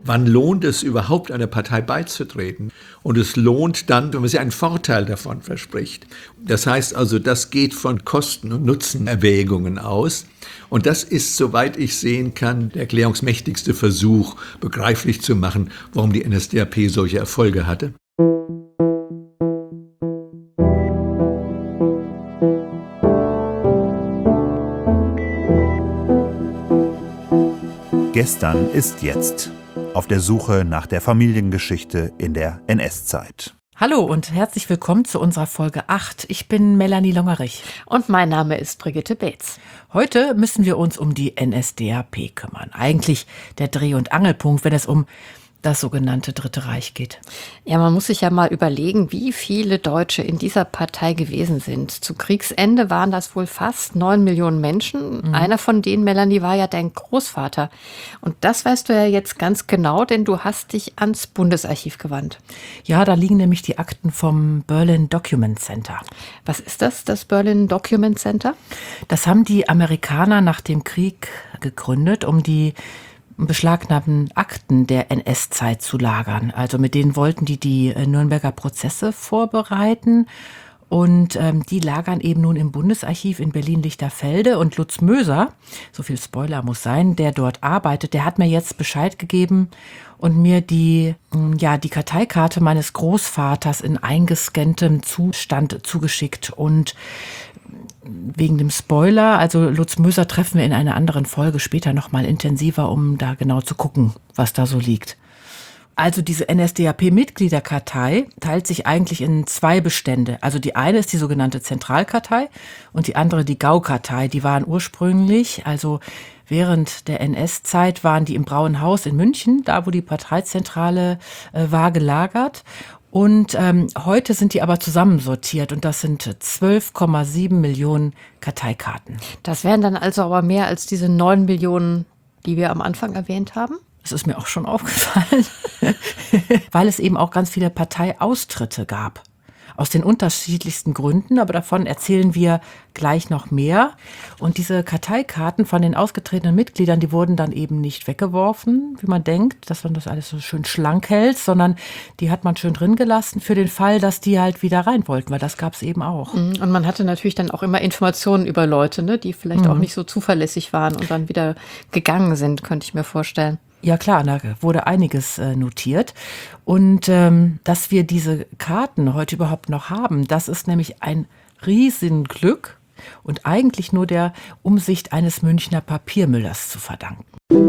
wann lohnt es überhaupt, einer Partei beizutreten? Und es lohnt dann, wenn man sich einen Vorteil davon verspricht. Das heißt also, das geht von Kosten- und Nutzenerwägungen aus. Und das ist, soweit ich sehen kann, der erklärungsmächtigste Versuch, begreiflich zu machen, warum die NSDAP solche Erfolge hatte. Gestern ist jetzt. Auf der Suche nach der Familiengeschichte in der NS-Zeit. Hallo und herzlich willkommen zu unserer Folge 8. Ich bin Melanie Longerich. Und mein Name ist Brigitte Beetz. Heute müssen wir uns um die NSDAP kümmern. Eigentlich der Dreh- und Angelpunkt, wenn es um das sogenannte Dritte Reich geht. Ja, man muss sich ja mal überlegen, wie viele Deutsche in dieser Partei gewesen sind. Zu Kriegsende waren das wohl fast 9 Millionen Menschen. Einer von denen, Melanie, war ja dein Großvater. Und das weißt du ja jetzt ganz genau, denn du hast dich ans Bundesarchiv gewandt. Ja, da liegen nämlich die Akten vom Berlin Document Center. Was ist das Berlin Document Center? Das haben die Amerikaner nach dem Krieg gegründet, um die beschlagnahmten Akten der NS-Zeit zu lagern. Also mit denen wollten die Nürnberger Prozesse vorbereiten. Und die lagern eben nun im Bundesarchiv in Berlin-Lichterfelde. Und Lutz Möser, so viel Spoiler muss sein, der dort arbeitet, der hat mir jetzt Bescheid gegeben und mir die Karteikarte meines Großvaters in eingescanntem Zustand zugeschickt. Und wegen dem Spoiler, also Lutz Möser treffen wir in einer anderen Folge später nochmal intensiver, um da genau zu gucken, was da so liegt. Also diese NSDAP-Mitgliederkartei teilt sich eigentlich in zwei Bestände. Also die eine ist die sogenannte Zentralkartei und die andere die Gaukartei. Die waren ursprünglich, also während der NS-Zeit, waren die im Braunen Haus in München, da wo die Parteizentrale war, gelagert. Und heute sind die aber zusammensortiert und das sind 12,7 Millionen Karteikarten. Das wären dann also aber mehr als diese 9 Millionen, die wir am Anfang erwähnt haben? Das ist mir auch schon aufgefallen, weil es eben auch ganz viele Parteiaustritte gab. Aus den unterschiedlichsten Gründen, aber davon erzählen wir gleich noch mehr. Und diese Karteikarten von den ausgetretenen Mitgliedern, die wurden dann eben nicht weggeworfen, wie man denkt, dass man das alles so schön schlank hält, sondern die hat man schön drin gelassen für den Fall, dass die halt wieder rein wollten, weil das gab es eben auch. Und man hatte natürlich dann auch immer Informationen über Leute, ne, die vielleicht auch nicht so zuverlässig waren und dann wieder gegangen sind, könnte ich mir vorstellen. Ja klar, da wurde einiges notiert. Und dass wir diese Karten heute überhaupt noch haben, das ist nämlich ein Riesenglück und eigentlich nur der Umsicht eines Münchner Papiermüllers zu verdanken.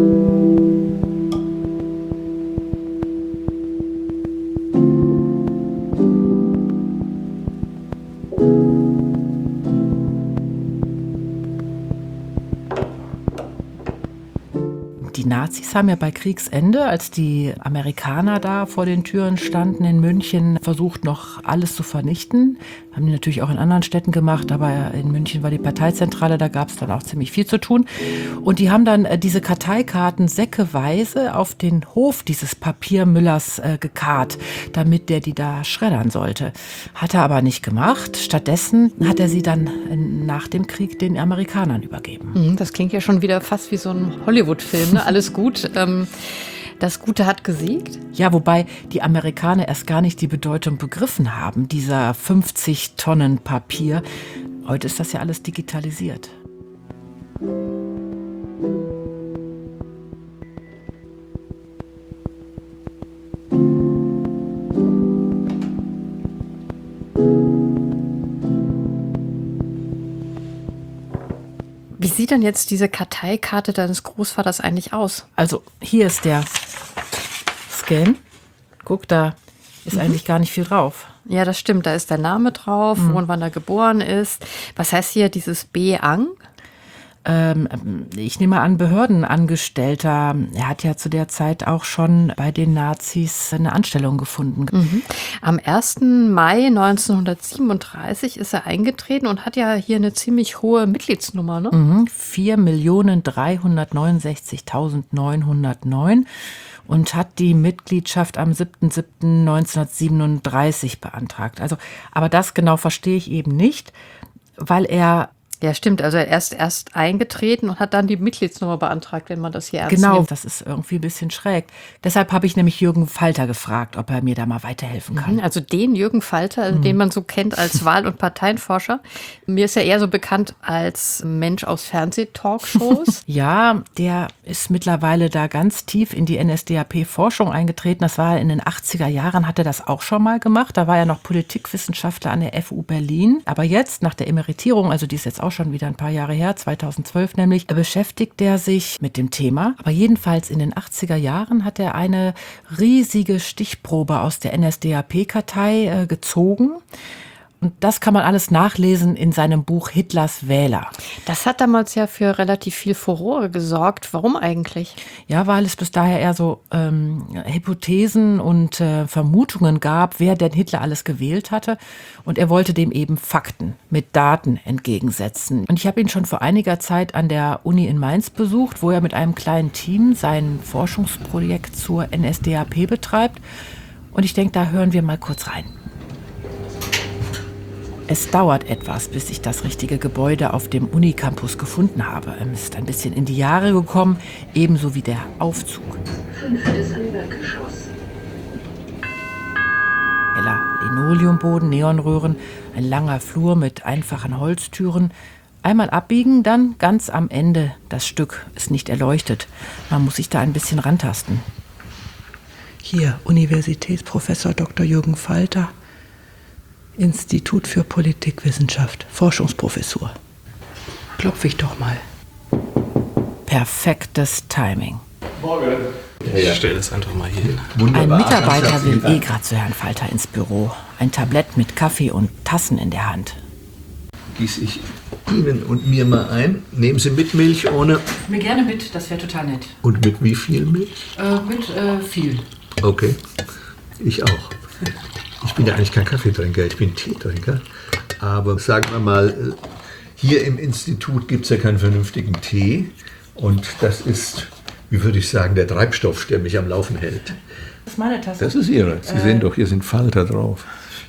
Die Nazis haben ja bei Kriegsende, als die Amerikaner da vor den Türen standen in München, versucht noch alles zu vernichten. Haben die natürlich auch in anderen Städten gemacht, aber in München war die Parteizentrale, da gab es dann auch ziemlich viel zu tun. Und die haben dann diese Karteikarten säckeweise auf den Hof dieses Papiermüllers gekarrt, damit der die da schreddern sollte. Hat er aber nicht gemacht. Stattdessen hat er sie dann nach dem Krieg den Amerikanern übergeben. Das klingt ja schon wieder fast wie so ein Hollywood-Film, ne? Alles gut. Das Gute hat gesiegt. Ja, wobei die Amerikaner erst gar nicht die Bedeutung begriffen haben, dieser 50 Tonnen Papier. Heute ist das ja alles digitalisiert. Wie sieht denn jetzt diese Karteikarte deines Großvaters eigentlich aus? Also hier ist der Scan. Guck, da ist eigentlich gar nicht viel drauf. Ja, das stimmt. Da ist der Name drauf, wo und wann er geboren ist. Was heißt hier dieses B-Ang? Ich nehme an, Behördenangestellter. Er hat ja zu der Zeit auch schon bei den Nazis eine Anstellung gefunden. Am 1. Mai 1937 ist er eingetreten und hat ja hier eine ziemlich hohe Mitgliedsnummer, ne? 4.369.909 und hat die Mitgliedschaft am 7.7.1937 beantragt. Also, aber das genau verstehe ich eben nicht, weil er Ja, stimmt. Also er ist erst eingetreten und hat dann die Mitgliedsnummer beantragt, wenn man das hier ernst Genau, nimmt. das ist irgendwie ein bisschen schräg. Deshalb habe ich nämlich Jürgen Falter gefragt, ob er mir da mal weiterhelfen kann. Also den Jürgen Falter, also den man so kennt als Wahl- und Parteienforscher. Mir ist er eher so bekannt als Mensch aus Fernsehtalkshows. Ja, der ist mittlerweile da ganz tief in die NSDAP-Forschung eingetreten. Das war in den 80er Jahren, hat er das auch schon mal gemacht. Da war er noch Politikwissenschaftler an der FU Berlin. Aber jetzt, nach der Emeritierung, also die ist jetzt auch schon wieder ein paar Jahre her, 2012 nämlich, beschäftigt er sich mit dem Thema. Aber jedenfalls in den 80er Jahren hat er eine riesige Stichprobe aus der NSDAP-Kartei gezogen. Und das kann man alles nachlesen in seinem Buch Hitlers Wähler. Das hat damals ja für relativ viel Furore gesorgt. Warum eigentlich? Ja, weil es bis daher eher so Hypothesen und Vermutungen gab, wer denn Hitler alles gewählt hatte. Und er wollte dem eben Fakten mit Daten entgegensetzen. Und ich habe ihn schon vor einiger Zeit an der Uni in Mainz besucht, wo er mit einem kleinen Team sein Forschungsprojekt zur NSDAP betreibt. Und ich denke, da hören wir mal kurz rein. Es dauert etwas, bis ich das richtige Gebäude auf dem Unicampus gefunden habe. Es ist ein bisschen in die Jahre gekommen, ebenso wie der Aufzug. 5. Erdgeschoss. Heller Linoleumboden, Neonröhren, ein langer Flur mit einfachen Holztüren. Einmal abbiegen, dann ganz am Ende. Das Stück ist nicht erleuchtet. Man muss sich da ein bisschen rantasten. Hier, Universitätsprofessor Dr. Jürgen Falter. Institut für Politikwissenschaft, Forschungsprofessur. Klopfe ich doch mal. Perfektes Timing. Morgen. Ich stelle das einfach mal hier hin. Ein Mitarbeiter will gerade zu Herrn Falter ins Büro. Ein Tablett mit Kaffee und Tassen in der Hand. Gieße ich Ihnen und mir mal ein. Nehmen Sie mit Milch ohne? Mir gerne mit, das wäre total nett. Und mit wie viel Milch? Mit viel. Okay, ich auch. Ich bin ja eigentlich kein Kaffeetrinker, ich bin Teetrinker. Aber sagen wir mal, hier im Institut gibt es ja keinen vernünftigen Tee. Und das ist, wie würde ich sagen, der Treibstoff, der mich am Laufen hält. Das ist meine Tasse. Das ist Ihre. Sie sehen doch, hier sind Falter drauf.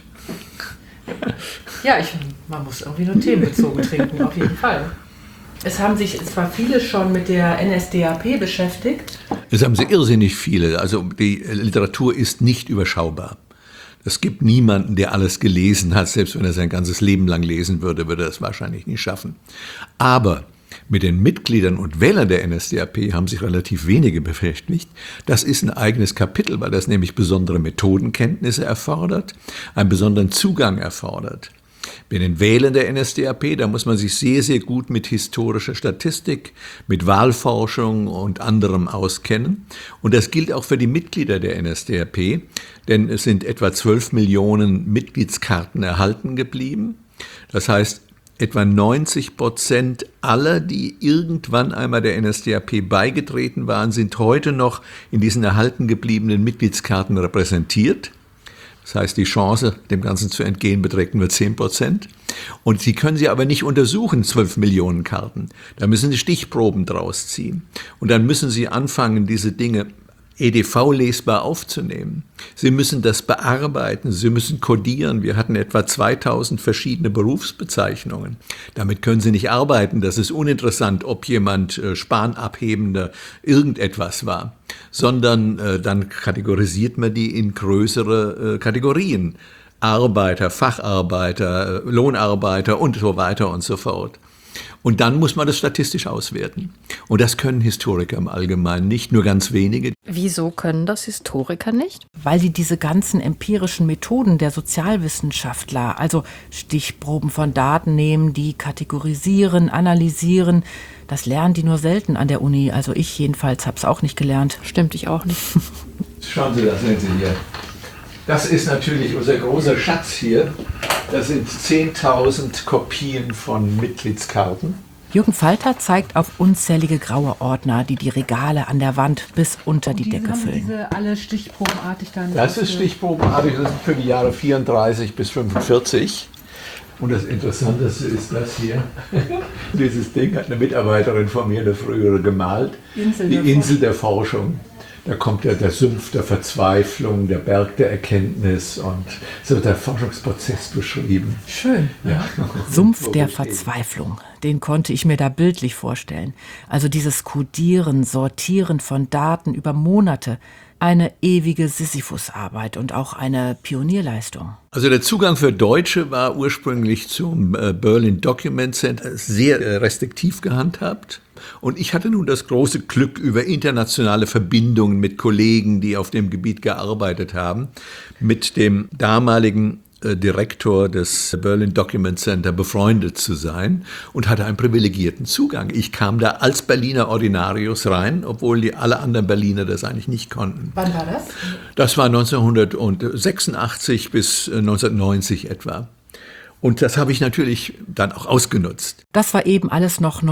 Ja, man muss irgendwie nur themenbezogen trinken, auf jeden Fall. Es haben sich zwar viele schon mit der NSDAP beschäftigt. Es haben sie irrsinnig viele. Also die Literatur ist nicht überschaubar. Es gibt niemanden, der alles gelesen hat. Selbst wenn er sein ganzes Leben lang lesen würde, würde er es wahrscheinlich nicht schaffen. Aber mit den Mitgliedern und Wählern der NSDAP haben sich relativ wenige beschäftigt. Das ist ein eigenes Kapitel, weil das nämlich besondere Methodenkenntnisse erfordert, einen besonderen Zugang erfordert. Bei den Wählern der NSDAP, da muss man sich sehr, sehr gut mit historischer Statistik, mit Wahlforschung und anderem auskennen. Und das gilt auch für die Mitglieder der NSDAP, denn es sind etwa 12 Millionen Mitgliedskarten erhalten geblieben. Das heißt, etwa 90% aller, die irgendwann einmal der NSDAP beigetreten waren, sind heute noch in diesen erhalten gebliebenen Mitgliedskarten repräsentiert. Das heißt, die Chance, dem Ganzen zu entgehen, beträgt nur 10%. Und Sie können sie aber nicht untersuchen, 12 Millionen Karten. Da müssen Sie Stichproben draus ziehen. Und dann müssen Sie anfangen, diese Dinge EDV-lesbar aufzunehmen. Sie müssen das bearbeiten, Sie müssen kodieren. Wir hatten etwa 2000 verschiedene Berufsbezeichnungen. Damit können Sie nicht arbeiten. Das ist uninteressant, ob jemand Spanabhebender irgendetwas war, sondern dann kategorisiert man die in größere Kategorien. Arbeiter, Facharbeiter, Lohnarbeiter und so weiter und so fort. Und dann muss man das statistisch auswerten. Und das können Historiker im Allgemeinen nicht, nur ganz wenige. Wieso können das Historiker nicht? Weil die diese ganzen empirischen Methoden der Sozialwissenschaftler, also Stichproben von Daten nehmen, die kategorisieren, analysieren, das lernen die nur selten an der Uni. Also ich jedenfalls habe es auch nicht gelernt. Stimmt, ich auch nicht. Schauen Sie, das sehen Sie hier. Das ist natürlich unser großer Schatz hier. Das sind 10.000 Kopien von Mitgliedskarten. Jürgen Falter zeigt auf unzählige graue Ordner, die die Regale an der Wand bis unter die Decke füllen. Diese alle stichprobenartig dann. Das ist stichprobenartig, das ist für die Jahre 34 bis 45. Und das Interessanteste ist das hier. Dieses Ding hat eine Mitarbeiterin von mir, eine frühere, gemalt. Die Insel der Forschung. Da kommt ja der Sumpf der Verzweiflung, der Berg der Erkenntnis und so wird der Forschungsprozess beschrieben. Schön. Ja. Sumpf der Verzweiflung. den konnte ich mir da bildlich vorstellen. Also dieses Kodieren, Sortieren von Daten über Monate. Eine ewige Sisyphusarbeit und auch eine Pionierleistung. Also der Zugang für Deutsche war ursprünglich zum Berlin Document Center sehr restriktiv gehandhabt. Und ich hatte nun das große Glück, über internationale Verbindungen mit Kollegen, die auf dem Gebiet gearbeitet haben, mit dem damaligen Direktor des Berlin Document Center befreundet zu sein und hatte einen privilegierten Zugang. Ich kam da als Berliner Ordinarius rein, obwohl alle anderen Berliner das eigentlich nicht konnten. Wann war das? Das war 1986 bis 1990 etwa. Und das habe ich natürlich dann auch ausgenutzt. Das war eben alles noch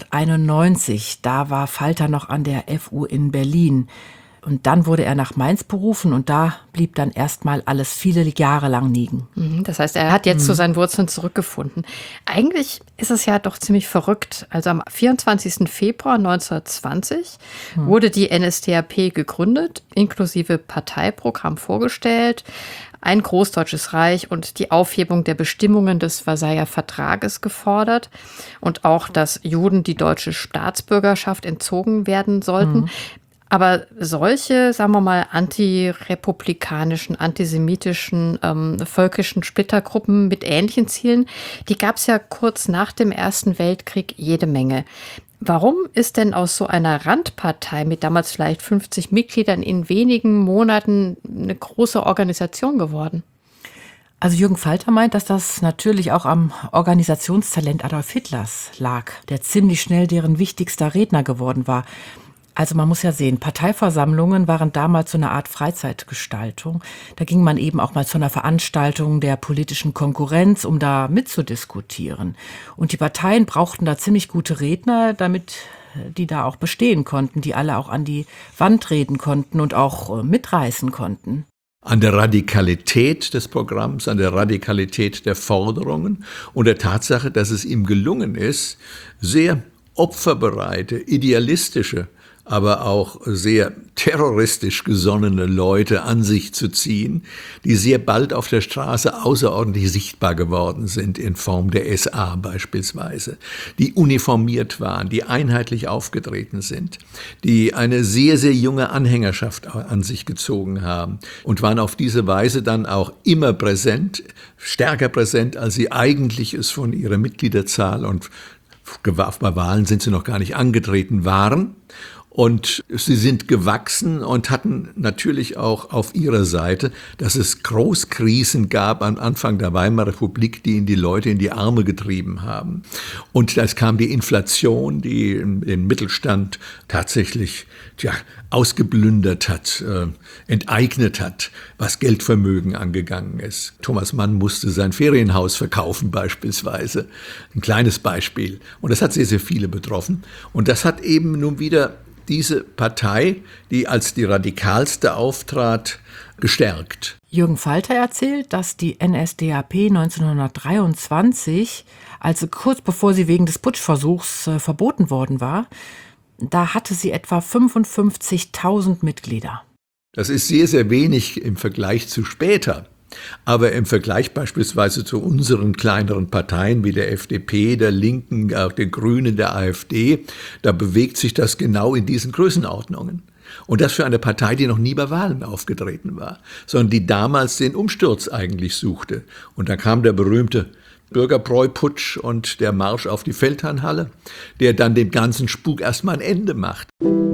1991. Da war Falter noch an der FU in Berlin. Und dann wurde er nach Mainz berufen und da blieb dann erstmal alles viele Jahre lang liegen. Das heißt, er hat jetzt zu seinen Wurzeln zurückgefunden. Eigentlich ist es ja doch ziemlich verrückt. Also am 24. Februar 1920 wurde die NSDAP gegründet, inklusive Parteiprogramm vorgestellt, ein Großdeutsches Reich und die Aufhebung der Bestimmungen des Versailler Vertrages gefordert und auch, dass Juden die deutsche Staatsbürgerschaft entzogen werden sollten. Aber solche, sagen wir mal, antirepublikanischen, antisemitischen, völkischen Splittergruppen mit ähnlichen Zielen, die gab es ja kurz nach dem Ersten Weltkrieg jede Menge. Warum ist denn aus so einer Randpartei mit damals vielleicht 50 Mitgliedern in wenigen Monaten eine große Organisation geworden? Also Jürgen Falter meint, dass das natürlich auch am Organisationstalent Adolf Hitlers lag, der ziemlich schnell deren wichtigster Redner geworden war. Also man muss ja sehen, Parteiversammlungen waren damals so eine Art Freizeitgestaltung. Da ging man eben auch mal zu einer Veranstaltung der politischen Konkurrenz, um da mitzudiskutieren. Und die Parteien brauchten da ziemlich gute Redner, damit die da auch bestehen konnten, die alle auch an die Wand reden konnten und auch mitreißen konnten. An der Radikalität des Programms, an der Radikalität der Forderungen und der Tatsache, dass es ihm gelungen ist, sehr opferbereite, idealistische, aber auch sehr terroristisch gesonnene Leute an sich zu ziehen, die sehr bald auf der Straße außerordentlich sichtbar geworden sind, in Form der SA beispielsweise, die uniformiert waren, die einheitlich aufgetreten sind, die eine sehr, sehr junge Anhängerschaft an sich gezogen haben und waren auf diese Weise dann auch immer präsent, stärker präsent, als sie eigentlich es von ihrer Mitgliederzahl und bei Wahlen sind sie noch gar nicht angetreten waren. Und sie sind gewachsen und hatten natürlich auch auf ihrer Seite, dass es Großkrisen gab am Anfang der Weimarer Republik, die die Leute in die Arme getrieben haben. Und es kam die Inflation, die den Mittelstand tatsächlich ausgeplündert hat, enteignet hat, was Geldvermögen angegangen ist. Thomas Mann musste sein Ferienhaus verkaufen beispielsweise. Ein kleines Beispiel. Und das hat sehr, sehr viele betroffen. Und das hat eben nun wieder diese Partei, die als die radikalste auftrat, gestärkt. Jürgen Falter erzählt, dass die NSDAP 1923, also kurz bevor sie wegen des Putschversuchs verboten worden war, da hatte sie etwa 55.000 Mitglieder. Das ist sehr, sehr wenig im Vergleich zu später. Aber im Vergleich beispielsweise zu unseren kleineren Parteien wie der FDP, der Linken, der Grünen, der AfD, da bewegt sich das genau in diesen Größenordnungen. Und das für eine Partei, die noch nie bei Wahlen aufgetreten war, sondern die damals den Umsturz eigentlich suchte. Und da kam der berühmte Bürgerbräu-Putsch und der Marsch auf die Feldherrnhalle, der dann dem ganzen Spuk erstmal ein Ende macht.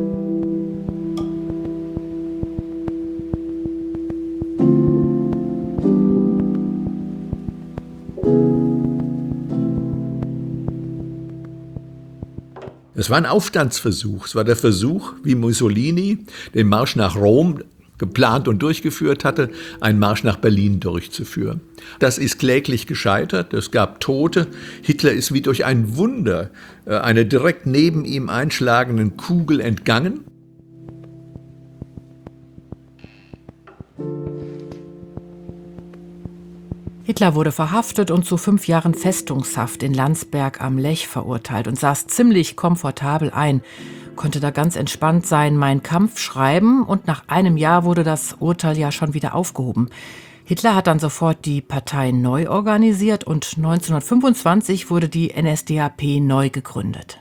Es war ein Aufstandsversuch. Es war der Versuch, wie Mussolini den Marsch nach Rom geplant und durchgeführt hatte, einen Marsch nach Berlin durchzuführen. Das ist kläglich gescheitert. Es gab Tote. Hitler ist wie durch ein Wunder einer direkt neben ihm einschlagenden Kugel entgangen. Hitler wurde verhaftet und zu 5 Jahren Festungshaft in Landsberg am Lech verurteilt und saß ziemlich komfortabel ein, konnte da ganz entspannt sein Mein Kampf schreiben und nach einem Jahr wurde das Urteil ja schon wieder aufgehoben. Hitler hat dann sofort die Partei neu organisiert und 1925 wurde die NSDAP neu gegründet.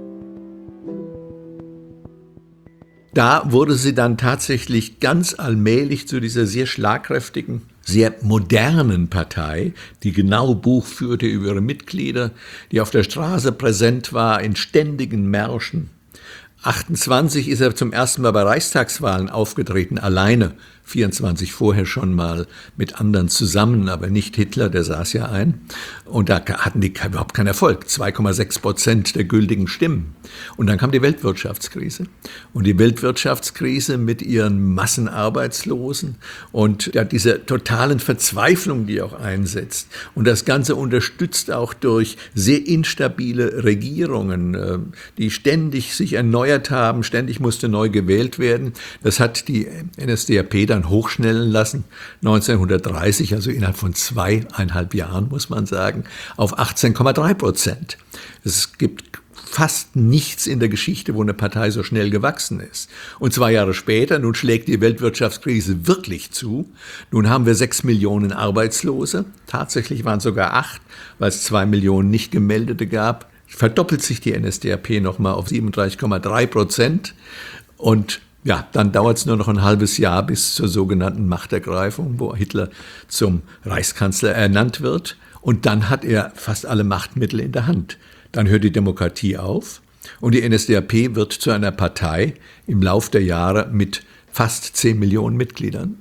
Da wurde sie dann tatsächlich ganz allmählich zu dieser sehr schlagkräftigen, sehr modernen Partei, die genau Buch führte über ihre Mitglieder, die auf der Straße präsent war, in ständigen Märschen. 28 ist er zum ersten Mal bei Reichstagswahlen aufgetreten, alleine. 24 vorher schon mal mit anderen zusammen, aber nicht Hitler, der saß ja ein. Und da hatten die überhaupt keinen Erfolg, 2,6% der gültigen Stimmen. Und dann kam die Weltwirtschaftskrise. Und die Weltwirtschaftskrise mit ihren Massenarbeitslosen und ja, dieser totalen Verzweiflung, die auch einsetzt. Und das Ganze unterstützt auch durch sehr instabile Regierungen, die ständig sich erneuert haben, ständig musste neu gewählt werden. Das hat die NSDAP dann hochschnellen lassen, 1930, also innerhalb von 2,5 Jahren, muss man sagen, auf 18,3%. Es gibt fast nichts in der Geschichte, wo eine Partei so schnell gewachsen ist. Und 2 Jahre später, nun schlägt die Weltwirtschaftskrise wirklich zu. Nun haben wir 6 Millionen Arbeitslose. Tatsächlich waren es sogar 8, weil es 2 Millionen nicht gemeldete gab. Verdoppelt sich die NSDAP nochmal auf 37,3%. Und ja, dann dauert es nur noch ein halbes Jahr bis zur sogenannten Machtergreifung, wo Hitler zum Reichskanzler ernannt wird. Und dann hat er fast alle Machtmittel in der Hand. Dann hört die Demokratie auf und die NSDAP wird zu einer Partei im Lauf der Jahre mit fast 10 Millionen Mitgliedern.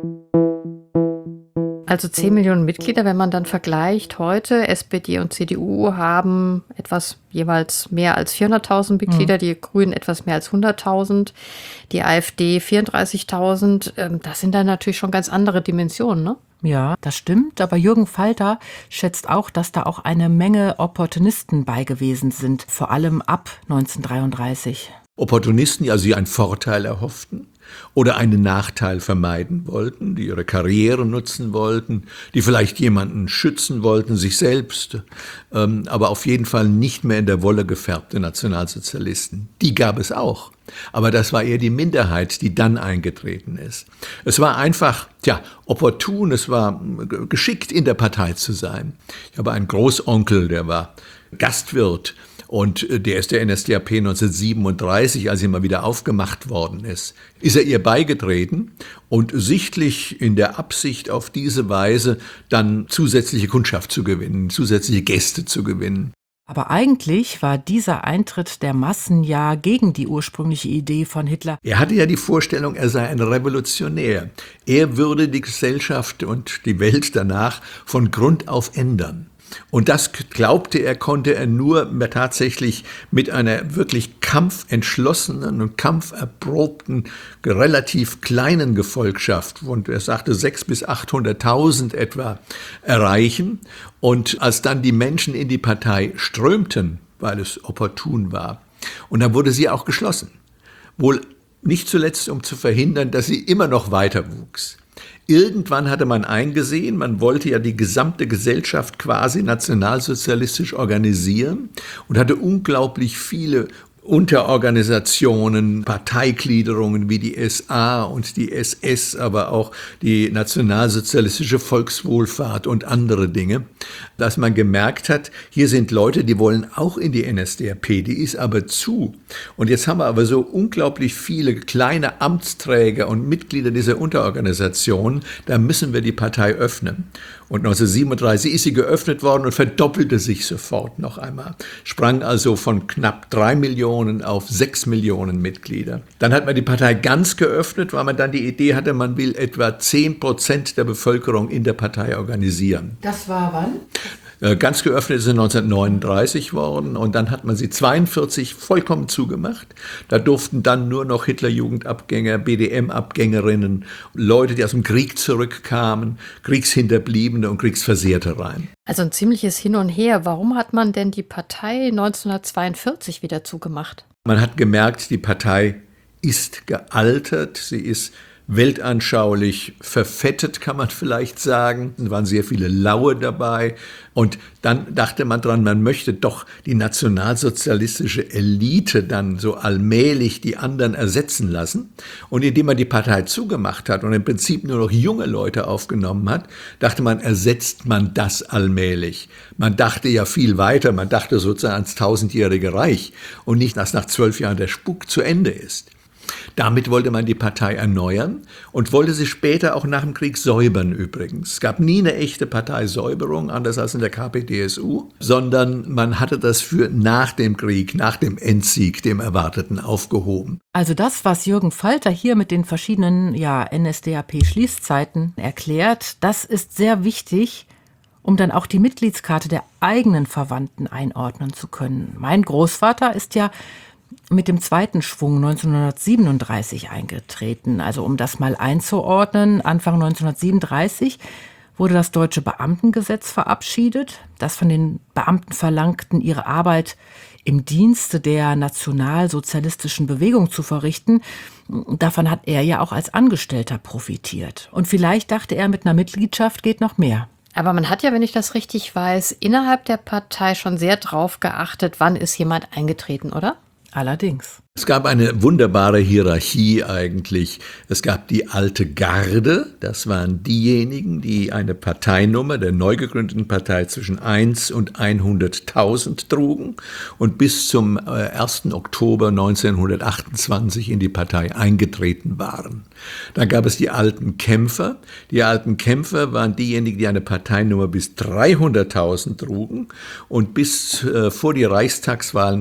Also 10 Millionen Mitglieder, wenn man dann vergleicht, heute SPD und CDU haben etwas jeweils mehr als 400.000 Mitglieder, die Grünen etwas mehr als 100.000, die AfD 34.000. Das sind dann natürlich schon ganz andere Dimensionen, ne? Ja, das stimmt, aber Jürgen Falter schätzt auch, dass da auch eine Menge Opportunisten bei gewesen sind, vor allem ab 1933. Opportunisten, die also sich einen Vorteil erhofften oder einen Nachteil vermeiden wollten, die ihre Karriere nutzen wollten, die vielleicht jemanden schützen wollten, sich selbst, aber auf jeden Fall nicht mehr in der Wolle gefärbte Nationalsozialisten. Die gab es auch. Aber das war eher die Minderheit, die dann eingetreten ist. Es war einfach, opportun, es war geschickt, in der Partei zu sein. Ich habe einen Großonkel, der war Gastwirt. Und der ist der NSDAP 1937, als sie mal wieder aufgemacht worden ist er ihr beigetreten und sichtlich in der Absicht, auf diese Weise dann zusätzliche Kundschaft zu gewinnen, zusätzliche Gäste zu gewinnen. Aber eigentlich war dieser Eintritt der Massen ja gegen die ursprüngliche Idee von Hitler. Er hatte ja die Vorstellung, er sei ein Revolutionär. Er würde die Gesellschaft und die Welt danach von Grund auf ändern. Und das glaubte er, konnte er nur tatsächlich mit einer wirklich kampfentschlossenen und kampferprobten, relativ kleinen Gefolgschaft, und er sagte 600.000 bis 800.000 etwa, erreichen. Und als dann die Menschen in die Partei strömten, weil es opportun war, und dann wurde sie auch geschlossen. Wohl nicht zuletzt, um zu verhindern, dass sie immer noch weiter wuchs. Irgendwann hatte man eingesehen, man wollte ja die gesamte Gesellschaft quasi nationalsozialistisch organisieren und hatte unglaublich viele Unterorganisationen, Parteigliederungen wie die SA und die SS, aber auch die nationalsozialistische Volkswohlfahrt und andere Dinge, dass man gemerkt hat, hier sind Leute, die wollen auch in die NSDAP, die ist aber zu. Und jetzt haben wir aber so unglaublich viele kleine Amtsträger und Mitglieder dieser Unterorganisationen, da müssen wir die Partei öffnen. Und 1937 ist sie geöffnet worden und verdoppelte sich sofort noch einmal. Sprang also von knapp 3 Millionen auf 6 Millionen Mitglieder. Dann hat man die Partei ganz geöffnet, weil man dann die Idee hatte, man will etwa 10% der Bevölkerung in der Partei organisieren. Das war wann? Ganz geöffnet ist sie 1939 worden und dann hat man sie 1942 vollkommen zugemacht. Da durften dann nur noch Hitlerjugendabgänger, BDM-Abgängerinnen, Leute, die aus dem Krieg zurückkamen, Kriegshinterbliebene und Kriegsversehrte rein. Also ein ziemliches Hin und Her. Warum hat man denn die Partei 1942 wieder zugemacht? Man hat gemerkt, die Partei ist gealtert, sie ist weltanschaulich verfettet, kann man vielleicht sagen. Es waren sehr viele Laue dabei. Und dann dachte man dran, man möchte doch die nationalsozialistische Elite dann so allmählich die anderen ersetzen lassen. Und indem man die Partei zugemacht hat und im Prinzip nur noch junge Leute aufgenommen hat, dachte man, ersetzt man das allmählich. Man dachte ja viel weiter, man dachte sozusagen ans 1000-jährige Reich und nicht, dass nach 12 Jahren der Spuk zu Ende ist. Damit wollte man die Partei erneuern und wollte sie später auch nach dem Krieg säubern übrigens. Es gab nie eine echte Parteisäuberung, anders als in der KPDSU, sondern man hatte das für nach dem Krieg, nach dem Endsieg, dem Erwarteten, aufgehoben. Also das, was Jürgen Falter hier mit den verschiedenen NSDAP-Schließzeiten erklärt, das ist sehr wichtig, um dann auch die Mitgliedskarte der eigenen Verwandten einordnen zu können. Mein Großvater ist ja mit dem zweiten Schwung 1937 eingetreten. Also um das mal einzuordnen, Anfang 1937 wurde das Deutsche Beamtengesetz verabschiedet, das von den Beamten verlangten, ihre Arbeit im Dienste der nationalsozialistischen Bewegung zu verrichten. Davon hat er ja auch als Angestellter profitiert. Und vielleicht dachte er, mit einer Mitgliedschaft geht noch mehr. Aber man hat ja, wenn ich das richtig weiß, innerhalb der Partei schon sehr drauf geachtet, wann ist jemand eingetreten, oder? Allerdings. Es gab eine wunderbare Hierarchie eigentlich. Es gab die alte Garde, das waren diejenigen, die eine Parteinummer der neu gegründeten Partei zwischen 1 und 100.000 trugen und bis zum 1. Oktober 1928 in die Partei eingetreten waren. Dann gab es die alten Kämpfer. Die alten Kämpfer waren diejenigen, die eine Parteinummer bis 300.000 trugen und bis vor die Reichstagswahl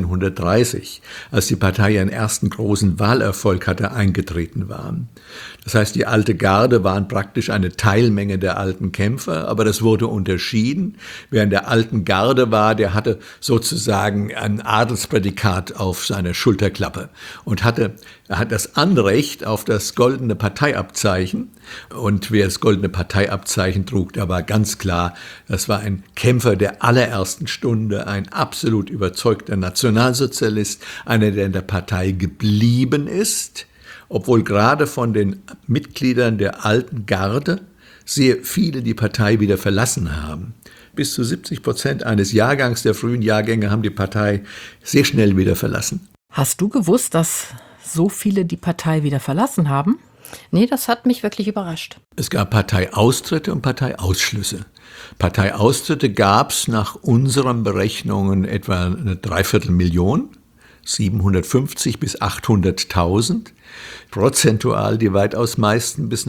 1930, als die Partei ihren ersten großen Wahlerfolg hatte, eingetreten waren. Das heißt, die alte Garde waren praktisch eine Teilmenge der alten Kämpfer, aber das wurde unterschieden. Wer in der alten Garde war, der hatte sozusagen ein Adelsprädikat auf seiner Schulterklappe und er hat das Anrecht auf das goldene Parteiabzeichen. Und wer das goldene Parteiabzeichen trug, da war ganz klar, das war ein Kämpfer der allerersten Stunde, ein absolut überzeugter Nationalsozialist, einer, der in der Partei geblieben ist, obwohl gerade von den Mitgliedern der alten Garde sehr viele die Partei wieder verlassen haben. Bis zu 70% eines Jahrgangs der frühen Jahrgänge haben die Partei sehr schnell wieder verlassen. Hast du gewusst, dass so viele die Partei wieder verlassen haben? Nee, das hat mich wirklich überrascht. Es gab Parteiaustritte und Parteiausschlüsse. Parteiaustritte gab es nach unseren Berechnungen etwa eine 250.000, 750 bis 800.000, prozentual die weitaus meisten bis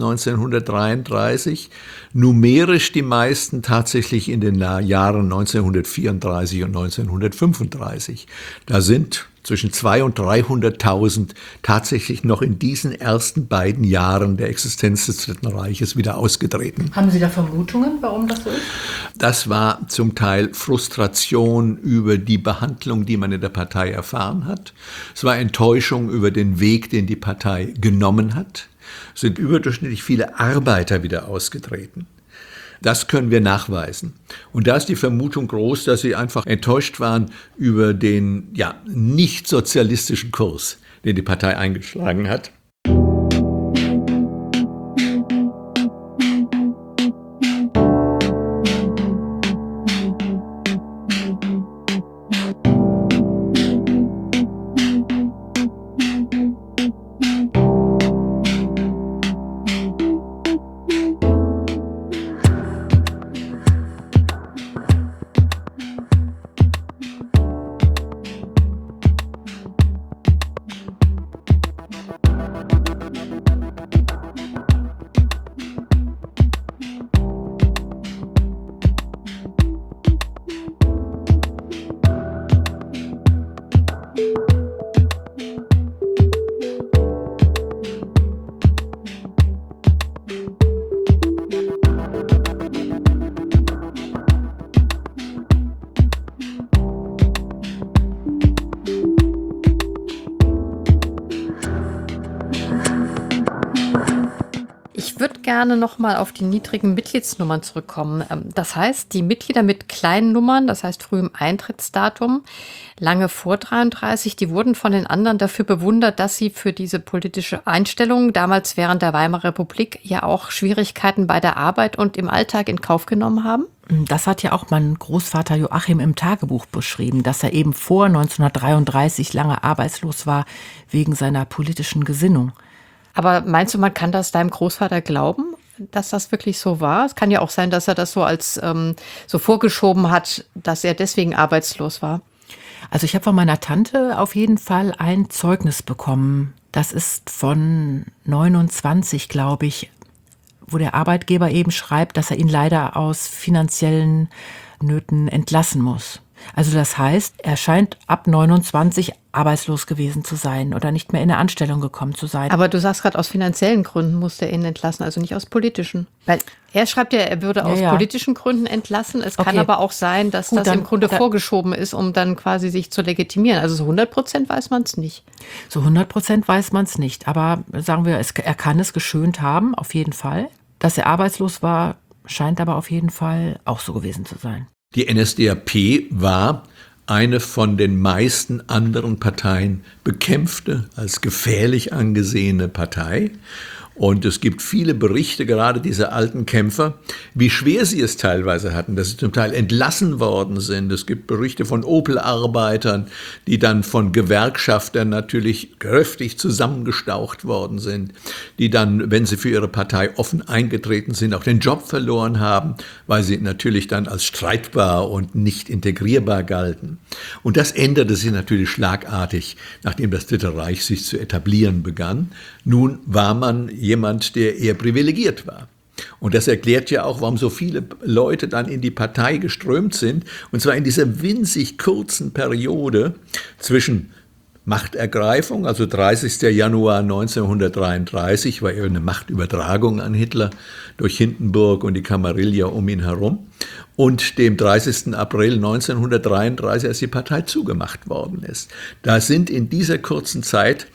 1933, numerisch die meisten tatsächlich in den Jahren 1934 und 1935. Da sind zwischen 200.000 und 300.000 tatsächlich noch in diesen ersten beiden Jahren der Existenz des Dritten Reiches wieder ausgetreten. Haben Sie da Vermutungen, warum das so ist? Das war zum Teil Frustration über die Behandlung, die man in der Partei erfahren hat. Es war Enttäuschung über den Weg, den die Partei genommen hat. Es sind überdurchschnittlich viele Arbeiter wieder ausgetreten. Das können wir nachweisen. Und da ist die Vermutung groß, dass sie einfach enttäuscht waren über den nicht sozialistischen Kurs, den die Partei eingeschlagen hat. gerne nochmal auf die niedrigen Mitgliedsnummern zurückkommen. Das heißt, die Mitglieder mit kleinen Nummern, das heißt frühem Eintrittsdatum, lange vor 33, die wurden von den anderen dafür bewundert, dass sie für diese politische Einstellung damals während der Weimarer Republik ja auch Schwierigkeiten bei der Arbeit und im Alltag in Kauf genommen haben. Das hat ja auch mein Großvater Joachim im Tagebuch beschrieben, dass er eben vor 1933 lange arbeitslos war wegen seiner politischen Gesinnung. Aber meinst du, man kann das deinem Großvater glauben, dass das wirklich so war? Es kann ja auch sein, dass er das so als so vorgeschoben hat, dass er deswegen arbeitslos war. Also ich habe von meiner Tante auf jeden Fall ein Zeugnis bekommen. Das ist von 29, glaube ich, wo der Arbeitgeber eben schreibt, dass er ihn leider aus finanziellen Nöten entlassen muss. Also das heißt, er scheint ab 29 arbeitslos gewesen zu sein oder nicht mehr in eine Anstellung gekommen zu sein. Aber du sagst gerade, aus finanziellen Gründen musste er ihn entlassen, also nicht aus politischen. Weil er schreibt ja, er würde aus politischen Gründen entlassen. Es kann aber auch sein, dass das im Grunde vorgeschoben ist, um dann quasi sich zu legitimieren. Also so 100% weiß man es nicht. So 100% weiß man es nicht. Aber sagen wir, er kann es geschönt haben, auf jeden Fall. Dass er arbeitslos war, scheint aber auf jeden Fall auch so gewesen zu sein. Die NSDAP war eine von den meisten anderen Parteien bekämpfte, als gefährlich angesehene Partei. Und es gibt viele Berichte, gerade dieser alten Kämpfer, wie schwer sie es teilweise hatten, dass sie zum Teil entlassen worden sind. Es gibt Berichte von Opel-Arbeitern, die dann von Gewerkschaftern natürlich kräftig zusammengestaucht worden sind, die dann, wenn sie für ihre Partei offen eingetreten sind, auch den Job verloren haben, weil sie natürlich dann als streitbar und nicht integrierbar galten. Und das änderte sich natürlich schlagartig, nachdem das Dritte Reich sich zu etablieren begann. Nun war man jemand, der eher privilegiert war. Und das erklärt ja auch, warum so viele Leute dann in die Partei geströmt sind. Und zwar in dieser winzig kurzen Periode zwischen Machtergreifung, also 30. Januar 1933, war ja eine Machtübertragung an Hitler durch Hindenburg und die Kamarilla um ihn herum, und dem 30. April 1933, als die Partei zugemacht worden ist. Da sind in dieser kurzen Zeit,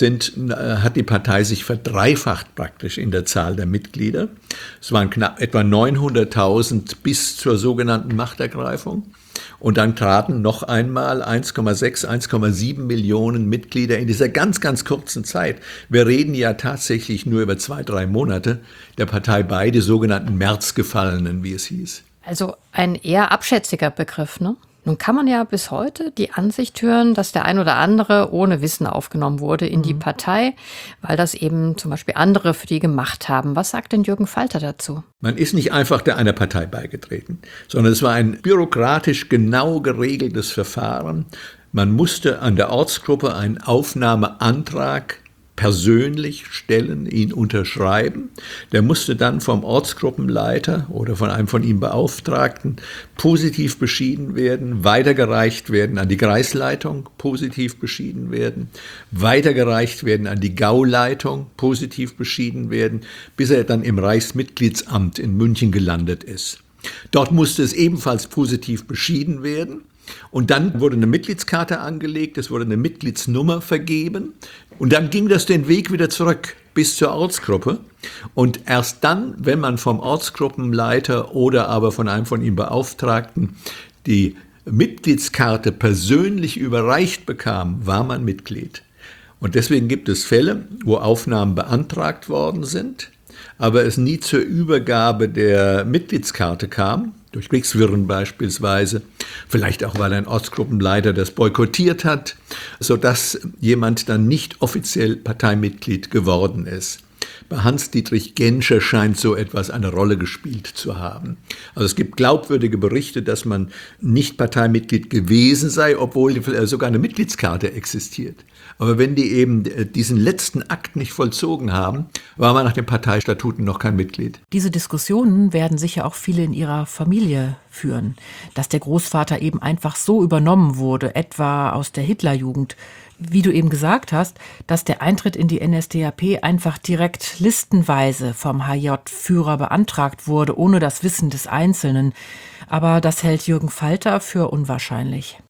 hat die Partei sich verdreifacht praktisch in der Zahl der Mitglieder. Es waren knapp etwa 900.000 bis zur sogenannten Machtergreifung. Und dann traten noch einmal 1,6, 1,7 Millionen Mitglieder in dieser ganz, ganz kurzen Zeit. Wir reden ja tatsächlich nur über 2-3 Monate der Partei bei, die sogenannten Märzgefallenen, wie es hieß. Also ein eher abschätziger Begriff, ne? Nun kann man ja bis heute die Ansicht hören, dass der ein oder andere ohne Wissen aufgenommen wurde in die Partei, weil das eben zum Beispiel andere für die gemacht haben. Was sagt denn Jürgen Falter dazu? Man ist nicht einfach einer Partei beigetreten, sondern es war ein bürokratisch genau geregeltes Verfahren. Man musste an der Ortsgruppe einen Aufnahmeantrag persönlich stellen, ihn unterschreiben. Der musste dann vom Ortsgruppenleiter oder von einem von ihm Beauftragten positiv beschieden werden, weitergereicht werden an die Kreisleitung, positiv beschieden werden, weitergereicht werden an die Gauleitung, positiv beschieden werden, bis er dann im Reichsmitgliedsamt in München gelandet ist. Dort musste es ebenfalls positiv beschieden werden. Und dann wurde eine Mitgliedskarte angelegt, es wurde eine Mitgliedsnummer vergeben und dann ging das den Weg wieder zurück bis zur Ortsgruppe. Und erst dann, wenn man vom Ortsgruppenleiter oder aber von einem von ihm Beauftragten die Mitgliedskarte persönlich überreicht bekam, war man Mitglied. Und deswegen gibt es Fälle, wo Aufnahmen beantragt worden sind, aber es nie zur Übergabe der Mitgliedskarte kam, durch Kriegswirren beispielsweise, vielleicht auch, weil ein Ortsgruppenleiter das boykottiert hat, sodass jemand dann nicht offiziell Parteimitglied geworden ist. Bei Hans-Dietrich Genscher scheint so etwas eine Rolle gespielt zu haben. Also es gibt glaubwürdige Berichte, dass man nicht Parteimitglied gewesen sei, obwohl sogar eine Mitgliedskarte existiert. Aber wenn die eben diesen letzten Akt nicht vollzogen haben, war man nach den Parteistatuten noch kein Mitglied. Diese Diskussionen werden sicher auch viele in ihrer Familie führen, dass der Großvater eben einfach so übernommen wurde, etwa aus der Hitlerjugend. Wie du eben gesagt hast, dass der Eintritt in die NSDAP einfach direkt listenweise vom HJ-Führer beantragt wurde, ohne das Wissen des Einzelnen. Aber das hält Jürgen Falter für unwahrscheinlich.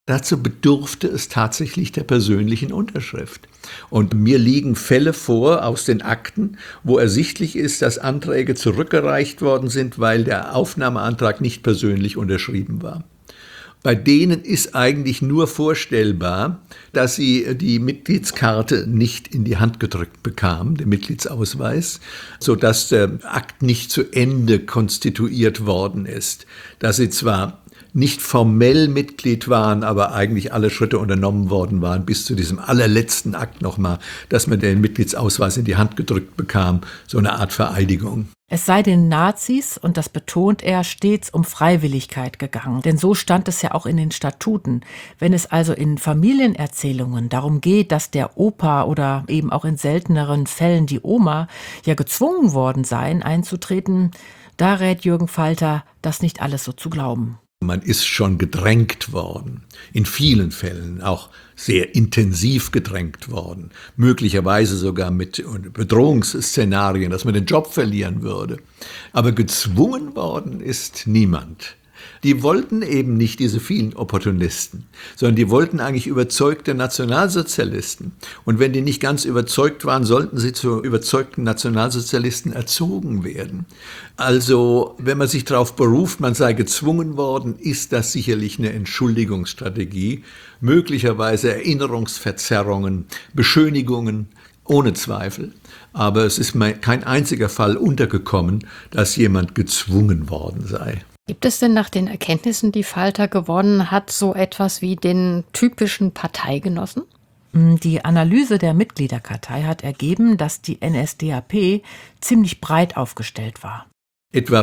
Dazu bedurfte es tatsächlich der persönlichen Unterschrift. Und mir liegen Fälle vor aus den Akten, wo ersichtlich ist, dass Anträge zurückgereicht worden sind, weil der Aufnahmeantrag nicht persönlich unterschrieben war. Bei denen ist eigentlich nur vorstellbar, dass sie die Mitgliedskarte nicht in die Hand gedrückt bekamen, den Mitgliedsausweis, sodass der Akt nicht zu Ende konstituiert worden ist. Dass sie zwar nicht formell Mitglied waren, aber eigentlich alle Schritte unternommen worden waren, bis zu diesem allerletzten Akt nochmal, dass man den Mitgliedsausweis in die Hand gedrückt bekam, so eine Art Vereidigung. Es sei den Nazis, und das betont er, stets um Freiwilligkeit gegangen. Denn so stand es ja auch in den Statuten. Wenn es also in Familienerzählungen darum geht, dass der Opa oder eben auch in selteneren Fällen die Oma ja gezwungen worden seien, einzutreten, da rät Jürgen Falter, das nicht alles so zu glauben. Man ist schon gedrängt worden, in vielen Fällen auch sehr intensiv gedrängt worden, möglicherweise sogar mit Bedrohungsszenarien, dass man den Job verlieren würde. Aber gezwungen worden ist niemand. Die wollten eben nicht diese vielen Opportunisten, sondern die wollten eigentlich überzeugte Nationalsozialisten. Und wenn die nicht ganz überzeugt waren, sollten sie zu überzeugten Nationalsozialisten erzogen werden. Also, wenn man sich darauf beruft, man sei gezwungen worden, ist das sicherlich eine Entschuldigungsstrategie, möglicherweise Erinnerungsverzerrungen, Beschönigungen, ohne Zweifel. Aber es ist kein einziger Fall untergekommen, dass jemand gezwungen worden sei. Gibt es denn nach den Erkenntnissen, die Falter gewonnen hat, so etwas wie den typischen Parteigenossen? Die Analyse der Mitgliederkartei hat ergeben, dass die NSDAP ziemlich breit aufgestellt war. Etwa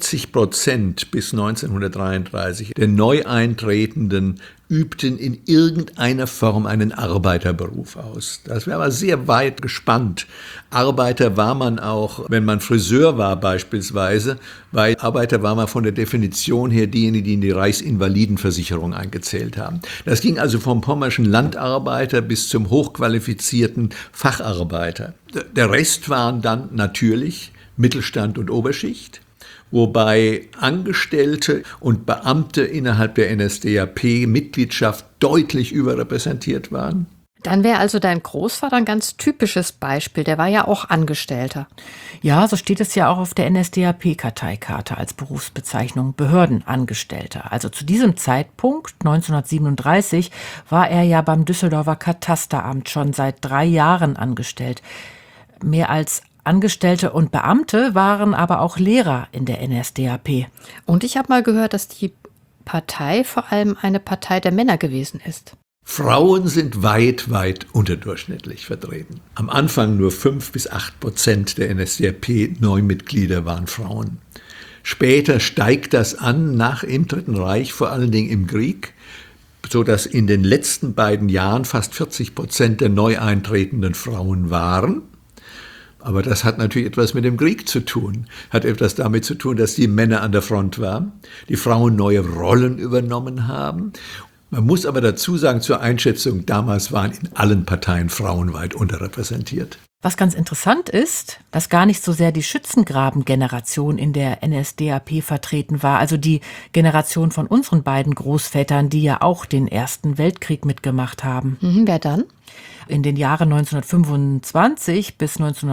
40% bis 1933 der Neueintretenden übten in irgendeiner Form einen Arbeiterberuf aus. Das wäre aber sehr weit gespannt. Arbeiter war man auch, wenn man Friseur war beispielsweise, weil Arbeiter war man von der Definition her diejenigen, die in die Reichsinvalidenversicherung eingezählt haben. Das ging also vom pommerschen Landarbeiter bis zum hochqualifizierten Facharbeiter. Der Rest waren dann natürlich Mittelstand und Oberschicht, wobei Angestellte und Beamte innerhalb der NSDAP-Mitgliedschaft deutlich überrepräsentiert waren. Dann wäre also dein Großvater ein ganz typisches Beispiel. Der war ja auch Angestellter. Ja, so steht es ja auch auf der NSDAP-Karteikarte als Berufsbezeichnung Behördenangestellter. Also zu diesem Zeitpunkt, 1937, war er ja beim Düsseldorfer Katasteramt schon seit 3 Jahren angestellt. Mehr als Angestellte und Beamte waren aber auch Lehrer in der NSDAP. Und ich habe mal gehört, dass die Partei vor allem eine Partei der Männer gewesen ist. Frauen sind weit, weit unterdurchschnittlich vertreten. Am Anfang nur 5-8% der NSDAP-Neumitglieder waren Frauen. Später steigt das an, nach dem Dritten Reich, vor allen Dingen im Krieg, sodass in den letzten beiden Jahren fast 40% der neu eintretenden Frauen waren. Aber das hat natürlich etwas mit dem Krieg zu tun, hat etwas damit zu tun, dass die Männer an der Front waren, die Frauen neue Rollen übernommen haben. Man muss aber dazu sagen, zur Einschätzung, damals waren in allen Parteien Frauen weit unterrepräsentiert. Was ganz interessant ist, dass gar nicht so sehr die Schützengraben-Generation in der NSDAP vertreten war, also die Generation von unseren beiden Großvätern, die ja auch den Ersten Weltkrieg mitgemacht haben. Wer dann? In den Jahren 1925 bis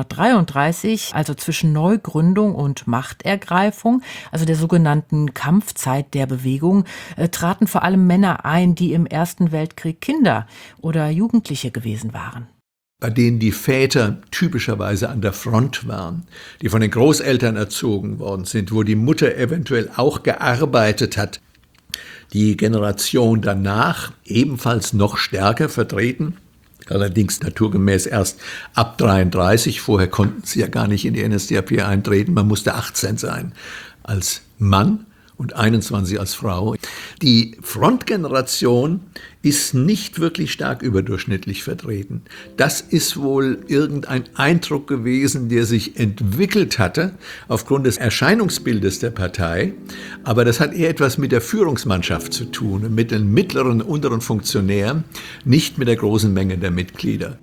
1933, also zwischen Neugründung und Machtergreifung, also der sogenannten Kampfzeit der Bewegung, traten vor allem Männer ein, die im Ersten Weltkrieg Kinder oder Jugendliche gewesen waren. Bei denen die Väter typischerweise an der Front waren, die von den Großeltern erzogen worden sind, wo die Mutter eventuell auch gearbeitet hat. Die Generation danach ebenfalls noch stärker vertreten, allerdings naturgemäß erst ab 1933. Vorher konnten sie ja gar nicht in die NSDAP eintreten. Man musste 18 sein als Mann und 21 als Frau. Die Frontgeneration ist nicht wirklich stark überdurchschnittlich vertreten. Das ist wohl irgendein Eindruck gewesen, der sich entwickelt hatte aufgrund des Erscheinungsbildes der Partei. Aber das hat eher etwas mit der Führungsmannschaft zu tun, mit den mittleren, unteren Funktionären, nicht mit der großen Menge der Mitglieder.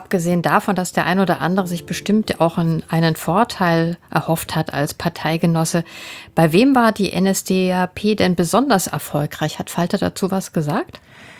abgesehen davon, dass der ein oder andere sich bestimmt auch einen Vorteil erhofft hat als Parteigenosse, bei wem war die NSDAP denn besonders erfolgreich? Hat Falter dazu was gesagt?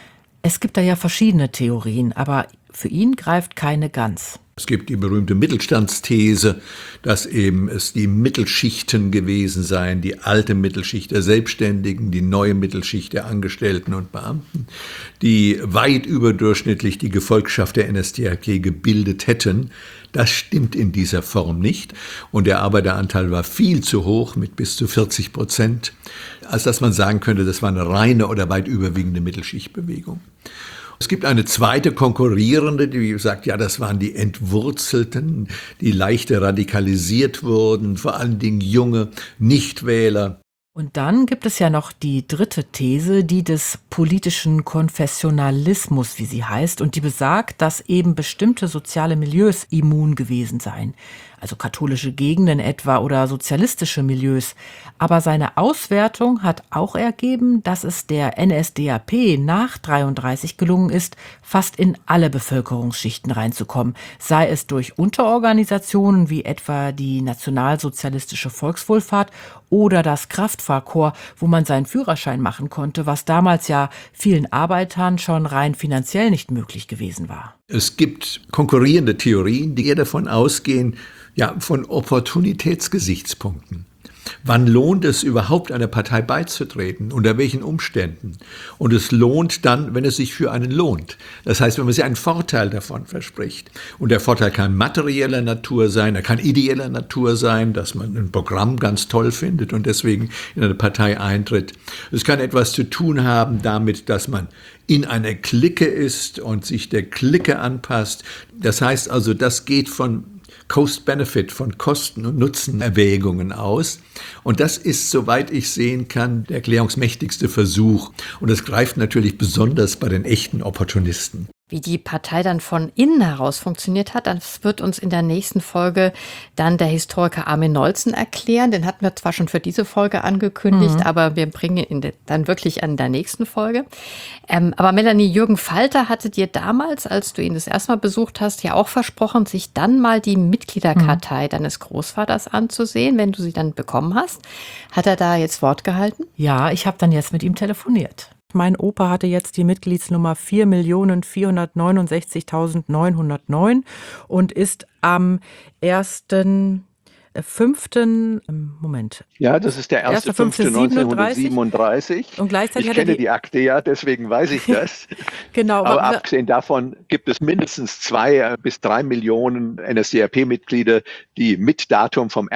Es gibt da ja verschiedene Theorien, aber für ihn greift keine ganz. Es gibt die berühmte Mittelstandsthese, dass eben es die Mittelschichten gewesen seien, die alte Mittelschicht der Selbstständigen, die neue Mittelschicht der Angestellten und Beamten, die weit überdurchschnittlich die Gefolgschaft der NSDAP gebildet hätten. Das stimmt in dieser Form nicht. Und der Arbeiteranteil war viel zu hoch, mit bis zu 40%, als dass man sagen könnte, das war eine reine oder weit überwiegende Mittelschichtbewegung. Es gibt eine zweite konkurrierende, die sagt, ja, das waren die Entwurzelten, die leichter radikalisiert wurden, vor allen Dingen junge Nichtwähler. Und dann gibt es ja noch die dritte These, die des politischen Konfessionalismus, wie sie heißt, und die besagt, dass eben bestimmte soziale Milieus immun gewesen seien. Also katholische Gegenden etwa oder sozialistische Milieus. Aber seine Auswertung hat auch ergeben, dass es der NSDAP nach 1933 gelungen ist, fast in alle Bevölkerungsschichten reinzukommen. Sei es durch Unterorganisationen wie etwa die Nationalsozialistische Volkswohlfahrt oder das Kraftfahrkorps, wo man seinen Führerschein machen konnte, was damals ja vielen Arbeitern schon rein finanziell nicht möglich gewesen war. Es gibt konkurrierende Theorien, die eher davon ausgehen, ja, von Opportunitätsgesichtspunkten. Wann lohnt es überhaupt, einer Partei beizutreten? Unter welchen Umständen? Und es lohnt dann, wenn es sich für einen lohnt. Das heißt, wenn man sich einen Vorteil davon verspricht. Und der Vorteil kann materieller Natur sein, er kann ideeller Natur sein, dass man ein Programm ganz toll findet und deswegen in eine Partei eintritt. Es kann etwas zu tun haben damit, dass man in einer Clique ist und sich der Clique anpasst. Das heißt also, das geht von Cost-Benefit, von Kosten- und Nutzenerwägungen aus. Und das ist, soweit ich sehen kann, der erklärungsmächtigste Versuch. Und das greift natürlich besonders bei den echten Opportunisten. Wie die Partei dann von innen heraus funktioniert hat, das wird uns in der nächsten Folge dann der Historiker Armin Nolzen erklären. Den hatten wir zwar schon für diese Folge angekündigt, aber wir bringen ihn dann wirklich an der nächsten Folge. Aber Melanie, Jürgen Falter hatte dir damals, als du ihn das erste Mal besucht hast, ja auch versprochen, sich dann mal die Mitgliederkartei deines Großvaters anzusehen, wenn du sie dann bekommen hast. Hat er da jetzt Wort gehalten? Ja, ich habe dann jetzt mit ihm telefoniert. Mein Opa hatte jetzt die Mitgliedsnummer 4.469.909 und ist am 1.5. Moment. Ja, das ist der 1.5.1937. Und gleichzeitig ich kenne die Akte ja, deswegen weiß ich das. Genau. Aber abgesehen davon gibt es mindestens 2 bis 3 Millionen NSDAP-Mitglieder, die mit Datum vom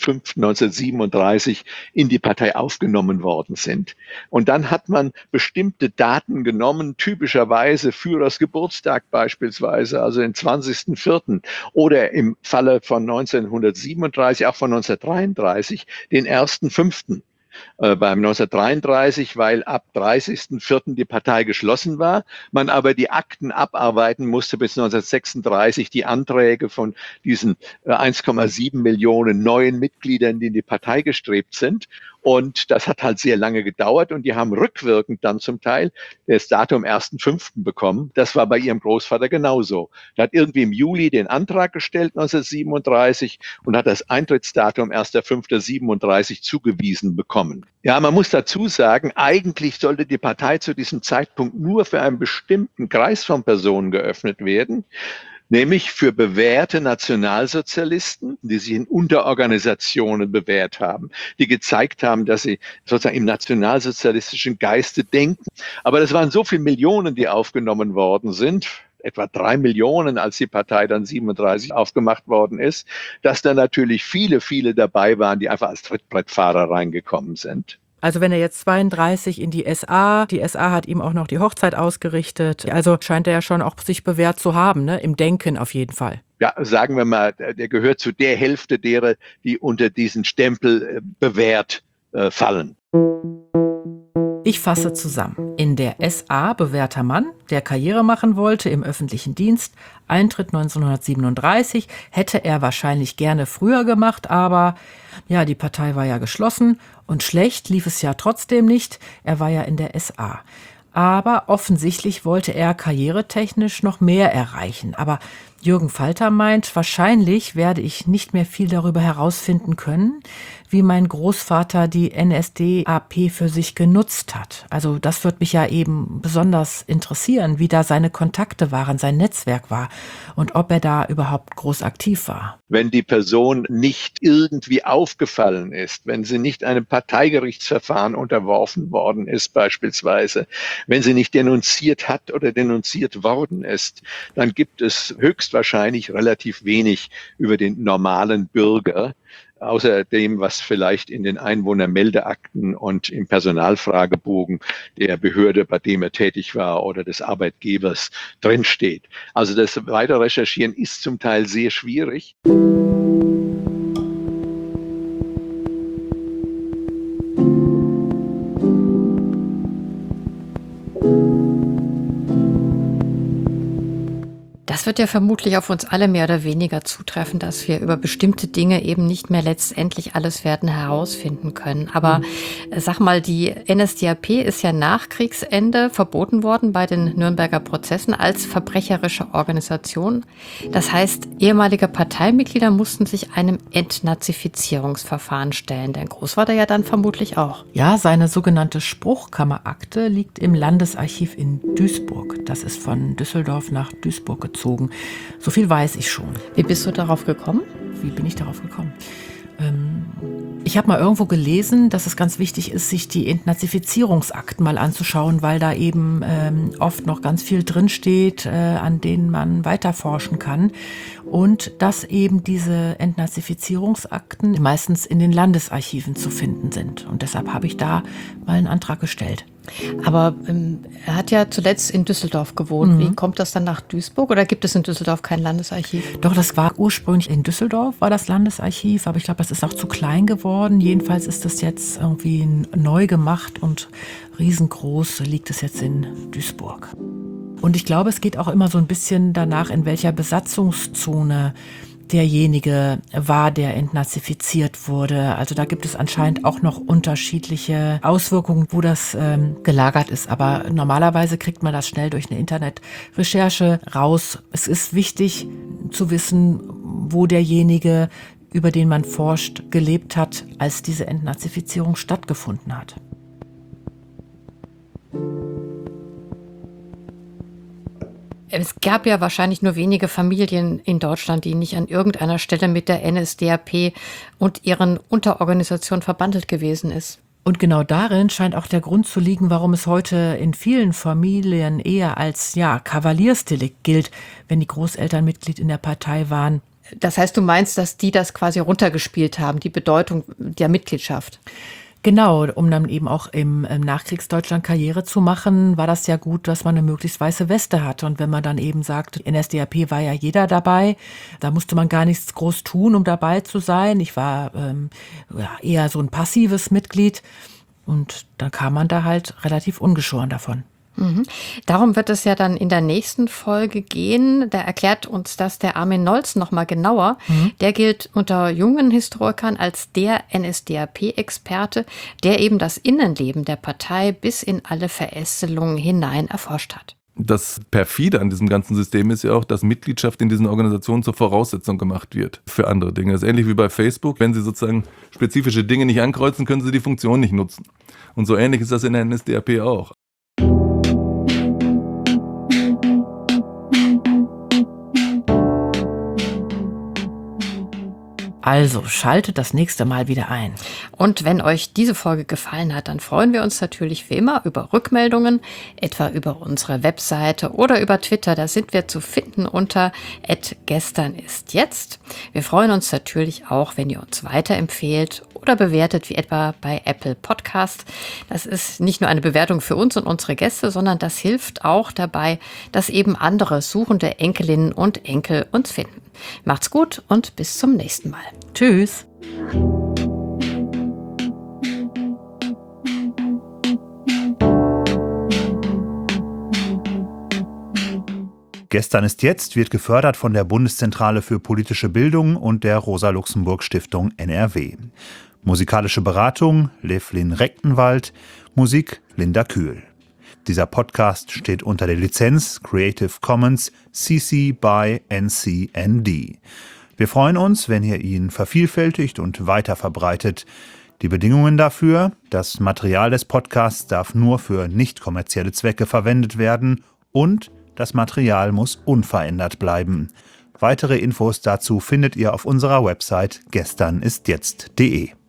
1.5.1937 in die Partei aufgenommen worden sind. Und dann hat man bestimmte Daten genommen, typischerweise Führers Geburtstag beispielsweise, also den 20.04. oder im Falle von 1937 auch von 1933, den 1.5. Beim 1933, weil ab 30.04. die Partei geschlossen war, man aber die Akten abarbeiten musste bis 1936, die Anträge von diesen 1,7 Millionen neuen Mitgliedern, die in die Partei gestrebt sind. Und das hat halt sehr lange gedauert und die haben rückwirkend dann zum Teil das Datum 1.5. bekommen. Das war bei ihrem Großvater genauso. Er hat irgendwie im Juli den Antrag gestellt, 1937, und hat das Eintrittsdatum 1.5.37 zugewiesen bekommen. Ja, man muss dazu sagen, eigentlich sollte die Partei zu diesem Zeitpunkt nur für einen bestimmten Kreis von Personen geöffnet werden, nämlich für bewährte Nationalsozialisten, die sich in Unterorganisationen bewährt haben, die gezeigt haben, dass sie sozusagen im nationalsozialistischen Geiste denken. Aber das waren so viele Millionen, die aufgenommen worden sind, etwa 3 Millionen, als die Partei dann 37 aufgemacht worden ist, dass da natürlich viele, viele dabei waren, die einfach als Trittbrettfahrer reingekommen sind. Also wenn er jetzt 32 in die SA hat ihm auch noch die Hochzeit ausgerichtet, also scheint er ja schon auch sich bewährt zu haben, ne? Im Denken auf jeden Fall. Ja, sagen wir mal, der gehört zu der Hälfte derer, die unter diesen Stempel bewährt fallen. Ich fasse zusammen. In der SA bewährter Mann, der Karriere machen wollte im öffentlichen Dienst, Eintritt 1937, hätte er wahrscheinlich gerne früher gemacht, aber ja, die Partei war ja geschlossen und schlecht lief es ja trotzdem nicht, er war ja in der SA. Aber offensichtlich wollte er karrieretechnisch noch mehr erreichen. Aber Jürgen Falter meint, wahrscheinlich werde ich nicht mehr viel darüber herausfinden können, wie mein Großvater die NSDAP für sich genutzt hat. Also das wird mich ja eben besonders interessieren, wie da seine Kontakte waren, sein Netzwerk war und ob er da überhaupt groß aktiv war. Wenn die Person nicht irgendwie aufgefallen ist, wenn sie nicht einem Parteigerichtsverfahren unterworfen worden ist beispielsweise, wenn sie nicht denunziert hat oder denunziert worden ist, dann gibt es höchstwahrscheinlich relativ wenig über den normalen Bürger, außer dem, was vielleicht in den Einwohnermeldeakten und im Personalfragebogen der Behörde, bei dem er tätig war, oder des Arbeitgebers drinsteht. Also das weitere Recherchieren ist zum Teil sehr schwierig. Das wird ja vermutlich auf uns alle mehr oder weniger zutreffen, dass wir über bestimmte Dinge eben nicht mehr letztendlich alles werden herausfinden können. Aber sag mal, die NSDAP ist ja nach Kriegsende verboten worden bei den Nürnberger Prozessen als verbrecherische Organisation. Das heißt, ehemalige Parteimitglieder mussten sich einem Entnazifizierungsverfahren stellen. Dein Großvater ja dann vermutlich auch. Ja, seine sogenannte Spruchkammerakte liegt im Landesarchiv in Duisburg. Das ist von Düsseldorf nach Duisburg gezogen. So viel weiß ich schon. Wie bist du darauf gekommen? Wie bin ich darauf gekommen? Ich habe mal irgendwo gelesen, dass es ganz wichtig ist, sich die Entnazifizierungsakten mal anzuschauen, weil da eben oft noch ganz viel drinsteht, an denen man weiterforschen kann. Und dass eben diese Entnazifizierungsakten meistens in den Landesarchiven zu finden sind. Und deshalb habe ich da mal einen Antrag gestellt. Aber er hat ja zuletzt in Düsseldorf gewohnt. Wie kommt das dann nach Duisburg? Oder gibt es in Düsseldorf kein Landesarchiv? Doch, das war ursprünglich in Düsseldorf, war das Landesarchiv. Aber ich glaube, das ist auch zu klein geworden. Jedenfalls ist das jetzt irgendwie neu gemacht und riesengroß liegt es jetzt in Duisburg. Und ich glaube, es geht auch immer so ein bisschen danach, in welcher Besatzungszone derjenige war, der entnazifiziert wurde. Also da gibt es anscheinend auch noch unterschiedliche Auswirkungen, wo das gelagert ist. Aber normalerweise kriegt man das schnell durch eine Internetrecherche raus. Es ist wichtig zu wissen, wo derjenige, über den man forscht, gelebt hat, als diese Entnazifizierung stattgefunden hat. Es gab ja wahrscheinlich nur wenige Familien in Deutschland, die nicht an irgendeiner Stelle mit der NSDAP und ihren Unterorganisationen verbandelt gewesen ist. Und genau darin scheint auch der Grund zu liegen, warum es heute in vielen Familien eher als Kavaliersdelikt gilt, wenn die Großeltern Mitglied in der Partei waren. Das heißt, du meinst, dass die das quasi runtergespielt haben, die Bedeutung der Mitgliedschaft? Genau, um dann eben auch im Nachkriegsdeutschland Karriere zu machen, war das ja gut, dass man eine möglichst weiße Weste hatte. Und wenn man dann eben sagt, NSDAP war ja jeder dabei, da musste man gar nichts groß tun, um dabei zu sein. Ich war eher so ein passives Mitglied und dann kam man da halt relativ ungeschoren davon. Darum wird es ja dann in der nächsten Folge gehen. Da erklärt uns das der Armin Nolz noch mal genauer. Der gilt unter jungen Historikern als der NSDAP-Experte, der eben das Innenleben der Partei bis in alle Verästelungen hinein erforscht hat. Das Perfide an diesem ganzen System ist ja auch, dass Mitgliedschaft in diesen Organisationen zur Voraussetzung gemacht wird für andere Dinge. Das ist ähnlich wie bei Facebook. Wenn Sie sozusagen spezifische Dinge nicht ankreuzen, können Sie die Funktion nicht nutzen. Und so ähnlich ist das in der NSDAP auch. Also schaltet das nächste Mal wieder ein. Und wenn euch diese Folge gefallen hat, dann freuen wir uns natürlich wie immer über Rückmeldungen, etwa über unsere Webseite oder über Twitter. Da sind wir zu finden unter @gesternistjetzt. Wir freuen uns natürlich auch, wenn ihr uns weiterempfehlt oder bewertet, wie etwa bei Apple Podcast. Das ist nicht nur eine Bewertung für uns und unsere Gäste, sondern das hilft auch dabei, dass eben andere suchende Enkelinnen und Enkel uns finden. Macht's gut und bis zum nächsten Mal. Tschüss. Gestern ist jetzt wird gefördert von der Bundeszentrale für politische Bildung und der Rosa-Luxemburg-Stiftung NRW. Musikalische Beratung Levlin Rechtenwald, Musik Linda Kühl. Dieser Podcast steht unter der Lizenz Creative Commons CC by NC-ND. Wir freuen uns, wenn ihr ihn vervielfältigt und weiter verbreitet. Die Bedingungen dafür: das Material des Podcasts darf nur für nicht kommerzielle Zwecke verwendet werden und das Material muss unverändert bleiben. Weitere Infos dazu findet ihr auf unserer Website gesternistjetzt.de.